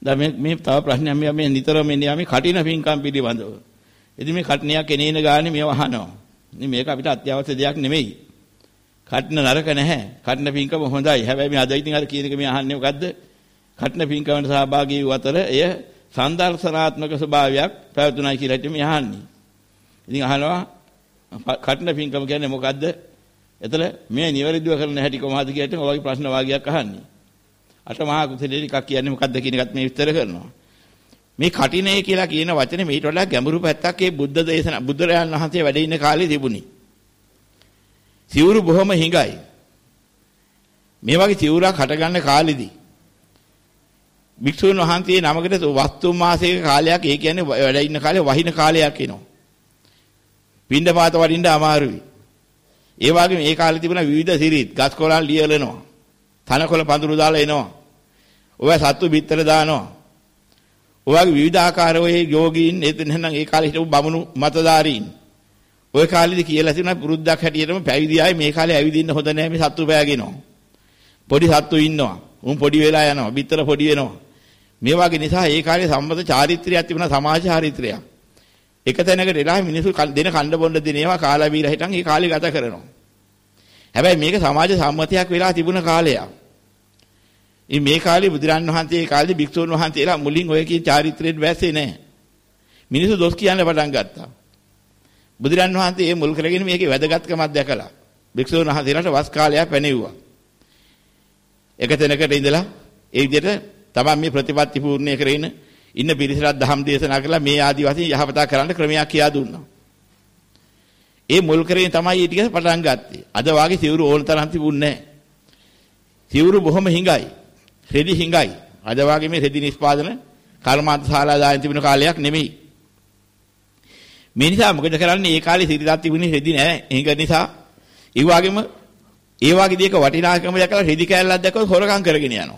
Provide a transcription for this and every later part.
දැන් මේ තව ප්‍රශ්නයක් මේ නිතරම එන්නේ මේ කටින පින්කම් පිළිබඳව. ඉතින් මේ කට්නියක් එනේන ගානේ මේව අහනවා. ඉතින් මේක අපිට අත්‍යවශ්‍ය දෙයක් නෙමෙයි. කට්න නරක නැහැ. කට්න පින්කම හොඳයි. හැබැයි මේ අද ඉතින් අර කියන එක මේ අහන්නේ මොකද්ද? කට්න පින්කමට සහභාගී වූ අතර එය සන්දර්ශනාත්මක ස්වභාවයක් පැවතුණයි කියලා ඉතින් මේ අහන්නේ. ඉතින් අහනවා කට්න පින්කම කියන්නේ මොකද්ද? එතන මේ නිවැරදිව කරන හැටි කොහොමද කියලාට ඔය වගේ ප්‍රශ්න වාගයක් අහන්නේ. අටමහා කුසලයේ එකක් කියන්නේ මොකද්ද කියන එකත් මේ විස්තර කරනවා. මේ කටිනේ කියලා කියන වචනේ මීට වඩා ගැඹුරු පැත්තක් ඒ බුද්ධ දේශනා බුදුරජාණන් වහන්සේ වැඩ ඉන්න කාලේ තිබුණේ. සිවුරු බොහොම හිඟයි. මේ වගේ සිවුරක් හටගන්න කාලෙදී භික්ෂුන් වහන්සේ නමකට වස්තු මාසයක කාලයක් ඒ කියන්නේ වැඩ ඉන්න කාලේ වහින කාලයක් එනවා. පින්ඩපාත වඩින්න අමාරුයි. ඒ වගේම මේ කාලේ තිබුණ විවිධ සිරිත් ගස් කොළන් ලියලනවා. තනකොළ පඳුරු දාලා එනවා. ඔය සත්තු බිත්තර දානවා. ඔයගේ විවිධ ආකාරයේ යෝගීන් එතනනම් ඒ කාලේ හිටපු බමුණු මතධාරීන්. ඔය කාලේදී කියලා තියෙනවා පුරුද්දක් හැටියටම පැවිදි ආයේ මේ කාලේ ඇවිදින්න හොඳ නැහැ මේ සත්තු පෑගෙනවා. පොඩි සත්තු ඉන්නවා. උන් පොඩි වෙලා යනවා. බිත්තර පොඩි වෙනවා. මේ වගේ නිසා ඒ කාලේ සම්මත චාරිත්‍රයක් තිබුණා සමාජ චාරිත්‍රයක්. එක තැනකට එලා මිනිස්සු දෙන කණ්ඩ බොණ්ඩ දෙන ඒවා කාලා බීලා හිටන් ඒ කාලේ ගත කරනවා. හැබැයි මේක සමාජ සම්මතයක් වෙලා තිබුණ කාලයක්. ඉතින් මේ කාලේ බුදුරන් වහන්සේ ඒ කාලේ භික්ෂුන් වහන්සේලා මුලින් ඔය කියන චාරිත්‍රයට වැස්සේ නැහැ. මිනිස්සු දොස් කියන්න පටන් ගත්තා. බුදුරන් වහන්සේ මේ මුල් කරගෙන මේකේ වැදගත්කමක් දැකලා භික්ෂුන් වහන්සේලාට වස් කාලයක් පැනෙව්වා. එක තැනකට ඉඳලා ඒ විදිහට තමයි මේ ප්‍රතිපත්ති පූර්ණේ කරගෙන ඉන්න පිරිසට ධම් දේශනා කරලා මේ ආදි වශයෙන් යහපතා කරන්න ක්‍රමයක් කියා දුන්නා. ඒ මුල් කරගෙන තමයි මේ ටික පටන් ගත්තේ. අද වාගේ සිවුරු ඕන තරම් තිබුණේ නැහැ. සිවුරු බොහොම හිඟයි. රෙදි හිඟයි. අද වාගේ මේ රෙදි නිෂ්පාදන කර්මාන්ත ශාලා දාන තිබුණ කාලයක් නෙමෙයි. මේ නිසා මොකද කරන්නේ? ඒ කාලේ සිරිතක් තිබුණේ රෙදි නැහැ. හිඟ නිසා ඒ වගේම ඒ වගේ දෙයක වටිනාකම දැකලා රෙදි කෑල්ලක් දැක්කොත් හොරකම් කරගෙන යනවා.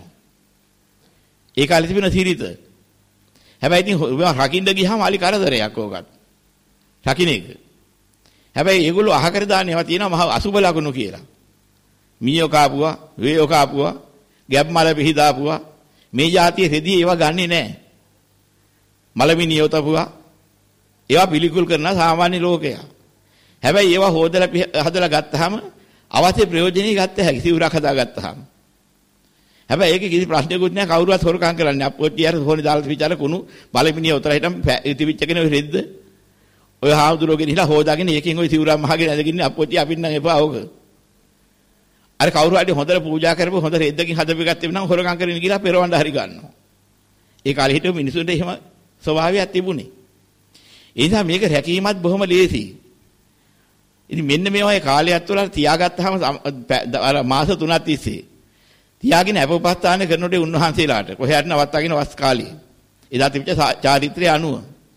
ඒ කාලේ තිබුණ සිරිත. හැබැයි ඉතින් රකින්න ගියාම අලි කරදරයක් ඕකත්. රකින්න එක. හැබැයි ඒගොල්ලෝ අහකර දාන්න ඒවා තියෙනවා මහ අසුබ ලකුණු කියලා. මීයෝ කාපුවා, වේයෝ කාපුවා, ගැබ් මල පිහිදාපුවා. මේ જાතිය රෙදි ඒවා ගන්නෙ නැහැ. මලමිනියෝ තපුවා. ඒවා පිළිකුල් කරන සාමාන්‍ය ලෝකයා. හැබැයි ඒවා හදලා ගත්තාම අවශ්‍ය ප්‍රයෝජනෙයි ගත්ත හැකි සිවුරක් හදාගත්තාම. හැබැයි ඒකේ කිසි ප්‍රශ්නයක්වත් නැහැ කවුරුවත් හොරකම් කරන්නේ. අපොට්ටියර හොනේ දාලා විචාර කුණු මලමිනිය උතර හිටම් ඉතිවිච්චගෙන ඔය රෙද්ද ඔය හාමුදුරුවෝගෙන ඉහලා හොදාගෙන ඒකෙන් ඔය සිවුරක් මහගෙන ඇදගෙන අපොට්ටිය අපින් නම් එපා ඕක. අර කවුරු හරි හොඳට පූජා කරපු හොඳ රෙද්දකින් හදපු ගත්තේ නම් හොරකම් කරගෙන ගිහලා පෙරවන්න හරි ගන්නවා. ඒ කාලේ හිටපු මිනිසුන්ට එහෙම ස්වභාවයක් තිබුණේ. ඒ නිසා මේක රැකීමත් බොහොම ලේසියි. ඉතින් මෙන්න මේ වගේ කාලයක් තුළ තියාගත්තාම අර මාස 3ක් තිස්සේ තියාගෙන අපෝපස්ථාන කරනකොට උන්වහන්සේලාට කොහේට නවත්තගෙන වස් කාලේ එදා තිබිච්ච චාරිත්‍රය අනුව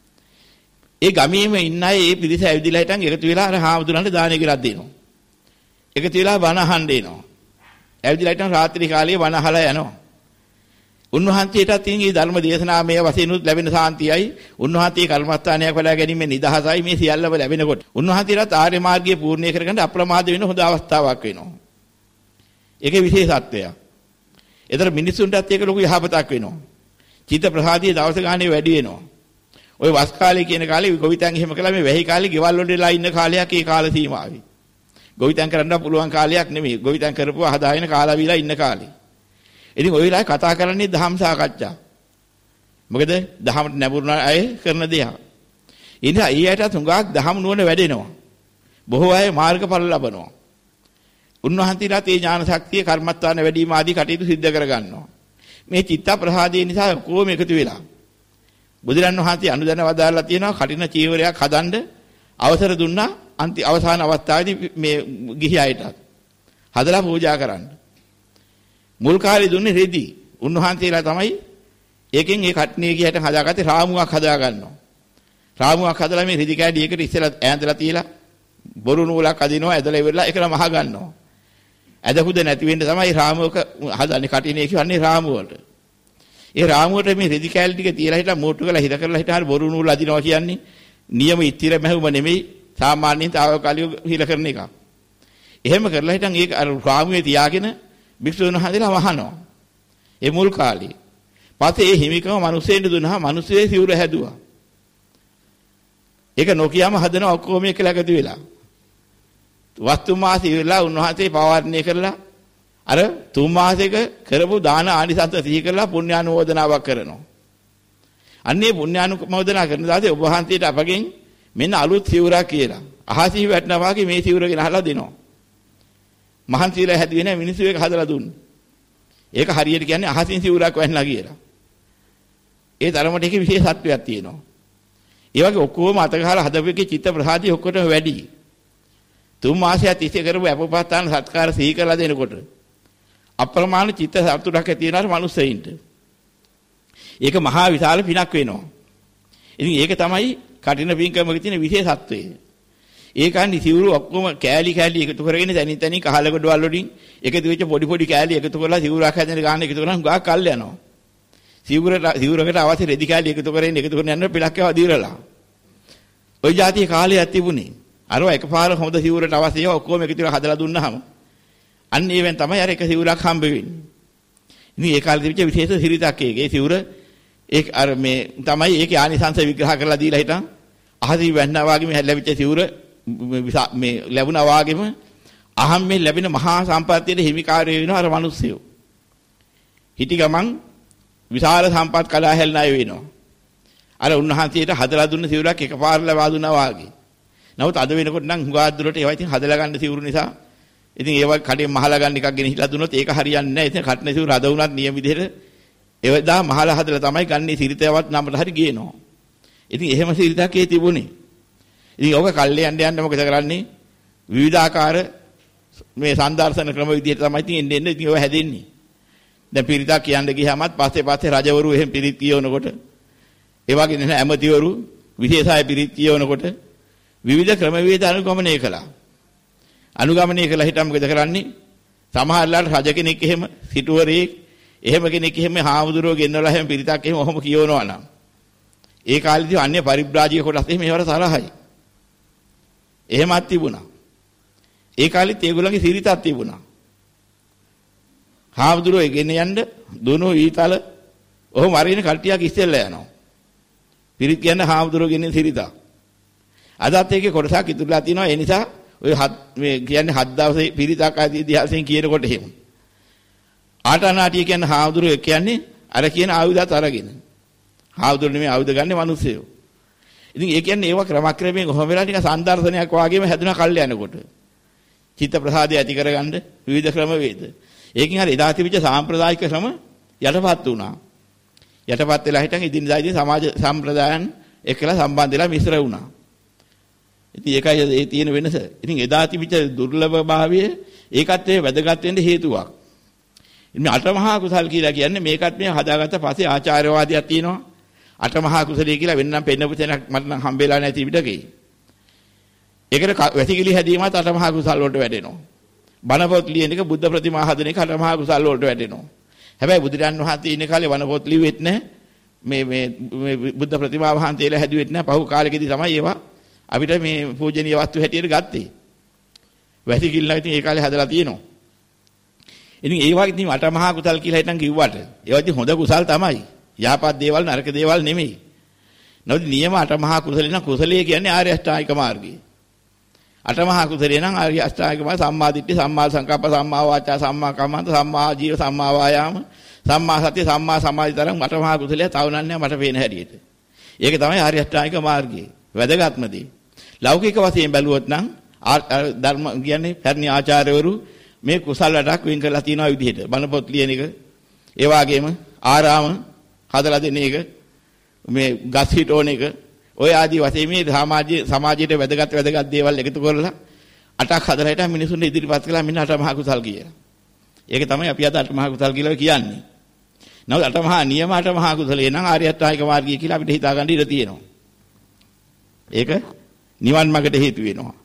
ඒ ගමේම ඉන්න අය ඒ පිරිස ඇවිදලා හිටන් එකතු වෙලා අර හාමුදුරන්ට දාන එකක් දෙනවා. එකතු වෙලා බණ අහන්න එනවා. ඇවිදලා හිටන් රාත්‍රී කාලයේ බණ අහලා යනවා. උන්වහන්සේටත් තියෙන මේ ධර්ම දේශනාමය වශයෙන් උත් ලැබෙන සාන්තියයි උන්වහන්සේ කර්මස්ථානයක් වඩා ගැනීම නිදහසයි මේ සියල්ලම ලැබෙනකොට උන්වහන්සේට ආර්ය මාර්ගය පූර්ණේ කරගන්න අප්‍රමාද වෙන හොඳ අවස්ථාවක් වෙනවා. ඒකේ විශේෂත්වයක්. ඒතර මිනිසුන්ටත් ඒක ලොකු යහපතක් වෙනවා. චිත්ත ප්‍රසාදියේ දවස ගානේ වැඩි වෙනවා. ওই වස් කාලේ කියන කාලේ ගොවිතැන් එහෙම කළා මේ වැහි කාලේ ගෙවල් වලදලා ඉන්න කාලයක් ඒ කාල සීමාවේ. ගොවිතැන් කරන්න පුළුවන් කාලයක් නෙමෙයි. ගොවිතැන් කරපුවා හදාගෙන කාලා බීලා ඉන්න කාලේ. ඉතින් ඔය වෙලාවේ කතා කරන්නේ ධම්ම සාකච්ඡා. මොකද ධම්මට නැඹුරුන අය කරන දේක්. ඒ නිසා ඊ අයට තුඟක් ධම්ම නුවණ වැඩෙනවා. බොහෝ අය මාර්ගඵල ලබනවා. උන්වහන්සේලා තේ ඥාන ශක්තිය කර්මස්ථාන වැඩිම ආදී කටයුතු සිද්ධ කරගන්නවා. මේ චිත්ත ප්‍රසාදයේ නිසා කොහොම එකතු වෙලා. බුදුරන් වහන්සේ අනුදැන වදාළලා තියෙනවා කටින චීවරයක් හදන්න අවසර දුන්නා අවසාන අවස්ථාවේදී මේ ගිහි අයටත්. හදලා පූජා කරන්න. මුල් කාලේ දුන්නේ රෙදි. උන්වහන්සේලා තමයි ඒකෙන් ඒ කට්නේ ගියට හදාගත්තේ රාමුවක් හදා ගන්නවා. රාමුවක් හදලා මේ රෙදි කෑඩි එකට ඉස්සෙල්ලා ඈඳලා තියලා බොරු නූලක් අදිනවා ඇදලා ඉවරලා ඒකම මහ ගන්නවා. ඇදහුද නැති වෙන්න තමයි රාමුවක හදන්නේ කටිනේ කියන්නේ රාමුවට. ඒ රාමුවට මේ රෙදි කෑලි ටික තියලා හිටලා මෝට්ටු කරලා හිර කරලා හිටහරි බොරු නූල අදිනවා කියන්නේ නියම ඉතිර මැහුම නෙමෙයි සාමාන්‍යයෙන් තාවකාලිකව හිර කරන එක. එහෙම කරලා හිටන් ඒක අර රාමුවේ තියාගෙන භික්ෂුන් වහන්සේලා වහනවා. ඒ මුල් කාලේ. පස්සේ මේ හිමිකම මිනිස්සෙන්ට දුන්නා. මිනිස්සේ සිවුර හැදුවා. ඒක නොකියම හදන ඔක්කොම එකලා එකතු වෙලා. වස්තු මාස ඉවරලා උන්වහන්සේ පවාරණය කරලා අර 3 මාසයක කරපු දාන ආනිසංස සිහි කරලා පුණ්‍යානුමෝදනාවක් කරනවා. අන්නේ පුණ්‍යානුමෝදනා කරන දාසේ ඔබ වහන්සේට අපගෙන් මෙන්න අලුත් සිවුරක් කියලා. අහසී වැටෙනවා වගේ මේ සිවුර ගෙනහලා දෙනවා. මහන්සියලා හැදුවේ නැහැ මිනිස්සු ඒක හදලා දුන්නේ. ඒක හරියට කියන්නේ අහසින් සිවුරක් වැන්නලා කියලා. ඒ තරමට ඒකේ විශේෂත්වයක් තියෙනවා. ඒ වගේ ඔක්කොම අත ගහලා හදපෙකේ චිත්ත ප්‍රසාදී ඔක්කොටම වැඩි. 3 මාසයක් තිස්සේ කරපු අපපත්තාන සත්කාර සිහි කරලා දෙනකොට අප්‍රමාණ චිත්ත සතුටක් ඇති වෙනවා මනුස්සයින්ට. ඒක මහා විශාල පිනක් වෙනවා. ඉතින් ඒක තමයි කටින පින්කමක තියෙන විශේෂත්වය. ඒකන්නේ සිවුරු ඔක්කොම කෑලි කෑලි එකතු කරගෙන තනින් තනින් කහල ගොඩවල් වලින් එකතු වෙච්ච පොඩි පොඩි කෑලි එකතු කරලා සිවුරක් හැදෙන ගාන එකතු කරලා ගා කල් යනවා. සිවුරකට අවශ්‍ය රෙදි කෑලි එකතු කරගෙන යන පිලක් ඒවා දීරලා. ওই જાතිය කාලයක් තිබුණේ. අරව එකපාර හොඳ සිවුරට අවශ්‍ය ඒවා ඔක්කොම එකතු කරලා හදලා දුන්නාම අන්න ඒවෙන් තමයි අර එක සිවුරක් හම්බ වෙන්නේ. ඉතින් ඒ කාලේ තිබිච්ච විශේෂ සිරිතක් ඒක. ඒ සිවුර ඒක අර මේ තමයි ඒකේ ආනිසංස විග්‍රහ කරලා දීලා හිටන් අහසී වැන්නා වගේම ලැබිච්ච සිවුර මේ ලැබුණා වගේම අහම්මේ ලැබෙන මහා සම්පත්තියේ හිමිකාරය වෙනවා අර මිනිස්සු. හිටි ගමන් විශාල සම්පත් කලා හැල්නාය වෙනවා. අර උන්වහන්සේට හදලා දුන්න සිවුරක් එකපාර ලබා දුන්නා වාගේ. නමුත් අද වෙනකොට නම් හුඟා දුරට ඒවා ඉතින් හදලා ගන්න සිවුරු නිසා ඉතින් ඒවා කඩේ මහලා ගන්න එකක් ගෙන හිටලා දුන්නොත් ඒක හරියන්නේ නැහැ. ඉතින් කටන සිවුර හද වුණත් නියම විදිහට ඒවදා මහලා හදලා තමයි ගන්නේ සිරිතයවත් නම්බර හරි ගේනවා. ඉතින් එහෙම සිරිතක් ඒ තිබුණේ. ඉතින් ඔක කල්ලේ යන්න මොකද කරන්නේ? විවිධාකාර මේ සංදර්ශන ක්‍රම විදිහට තමයි ඉතින් එන්නේ ඉතින් ඔය හැදෙන්නේ. දැන් පිරිතක් කියන්න ගියාමත් පස්සේ රජවරු එහෙම පිරිත් කියවනකොට ඒ වගේ නේ ඇමතිවරු විශේෂය පිරිත් කියවනකොට විවිධ ක්‍රම වේද අනුගමනය කළා. අනුගමනය කළා හිටම මොකද කරන්නේ? සමහරලාට රජ කෙනෙක් එහෙම සිටුවරයෙක් එහෙම කෙනෙක් එහෙම හාමුදුරුවෝ ගෙන්නවලා එහෙම පිරිතක් එහෙම ඔහොම කියවනවා නම් ඒ කාලේදී අන්‍ය පරිබ්‍රාජික කොටස් එහෙම ඒවට තරහයි. එහෙමත් තිබුණා. ඒ කාලෙත් ඒගොල්ලන්ගේ සිරිතක් තිබුණා. හාමුදුරුවෝ ගෙන යන්න දුනෝ ඊතල ඔහොම අරින කල්ටියක් ඉස්සෙල්ලා යනවා. පිරිත් කියන්න හාමුදුරුවෝ ගෙනින් සිරිතක්. අදත් ඒකේ කොටසක් ඉතුරුලා තිනවා. ඒ නිසා ඔය මේ කියන්නේ 7 දවසේ පිරිතක් ආදී ඉතිහාසයෙන් කියනකොට එහෙම. ආටනාටිය කියන හාමුදුරුවෝ කියන්නේ අර කියන ආයුධات අරගෙන. හාමුදුරුවෝ නෙමෙයි ආයුධ ගන්න මිනිස්සුયો. ඉතින් ඒ කියන්නේ ඒවා ක්‍රමක්‍රමයෙන් කොහොම වෙලා ටික සංදර්ශනයක් වාගේම හැදුනා කල් යනකොට. චිත්ත ප්‍රසාදය ඇති කරගන්න විවිධ ක්‍රම වේද. ඒකින් හරි එදා තිබිච්ච සාම්ප්‍රදායික ක්‍රම යටපත් වුණා. යටපත් වෙලා හිටන් ඉදින්දාදී සමාජ සම්ප්‍රදායන් එක්කලා සම්බන්ධ වෙලා මිශ්‍ර වුණා. ඉතින් ඒකයි ඒ තියෙන වෙනස. ඉතින් එදා තිබිච්ච දුර්ලභභාවය ඒකත් ඒ වැදගත් වෙන්න හේතුවක්. ඉතින් අටමහා කුසල් කියලා කියන්නේ මේකත් මේ හදාගත්ත පස්සේ ආචාර්යවාදියක් තියෙනවා. අටමහා කුසලයේ කියලා වෙන්නම් පෙන්නපු තැනක් මට නම් හම්බෙලා නැති විදිහකේ. ඒකට වැසිකිලි හැදීමත් අටමහා කුසල් වලට වැටෙනවා. බණ පොත් ලියන එක බුද්ධ ප්‍රතිමා හදන එක අටමහා කුසල් වලට වැටෙනවා. හැබැයි බුදුරන් වහන්සේ ඉන්න කාලේ බණ පොත් ලිව්වෙත් නැහැ. මේ බුද්ධ ප්‍රතිමා වහන්සේලා හැදුවෙත් නැහැ. පහු කාලෙකදී තමයි ඒවා අපිට මේ පූජනීය වස්තු හැටියට ගත්තේ. වැසිකිල්ල ඉතින් ඒ කාලේ හදලා තියෙනවා. ඉතින් ඒ වගේ ඉතින් අටමහා කුසල් කියලා හිටන් කිව්වට ඒවා ඉතින් හොඳ කුසල් තමයි. යහපත් දේවල් නරක දේවල් නෙමෙයි. නමුත් නියම අටමහා කුසලේ නම් කුසලයේ කියන්නේ ආර්ය අෂ්ටාංගික මාර්ගය. අටමහා කුසලේ නම් ආර්ය අෂ්ටාංගික මාර්ගය සම්මා දිට්ඨි, සම්මා සංකප්ප, සම්මා වාචා, සම්මා කම්මන්ත, සම්මා ජීව, සම්මා වායාම, සම්මා සතිය, සම්මා සමාධි තරම් අටමහා කුසලයේ තවනන්නේ මට පේන හැටියට. ඒක තමයි ආර්ය අෂ්ටාංගික මාර්ගය. වැදගත්ම දේ. ලෞකික වශයෙන් බැලුවොත් නම් ධර්ම කියන්නේ පැරණි ආචාර්යවරු මේ කුසල වැඩක් වෙන් කරලා තියෙනවා විදිහට. බණ පොත් ලියන එක, ඒ වගේම ආරාම හදලා දෙන එක, මේ ගස් හිටෝන එක, ඔය ආදී වශයෙන් මේ සමාජයේ වැදගත් දේවල් එකතු කරලා අටක් හදලා හිටන් මිනිසුන් ඉදිරිපත් කළා මෙන්න අටමහා කුසල් කියලා. ඒක තමයි අපි අද අටමහා කුසල් කියලා කියන්නේ. නමුත් අටමහා නියම අටමහා කුසලේ නම් ආර්ය අෂ්ටාංගික මාර්ගය කියලා අපිට හිතා ගන්න ඉඩ තියෙනවා. ඒක නිවන් මාර්ගට හේතු වෙනවා.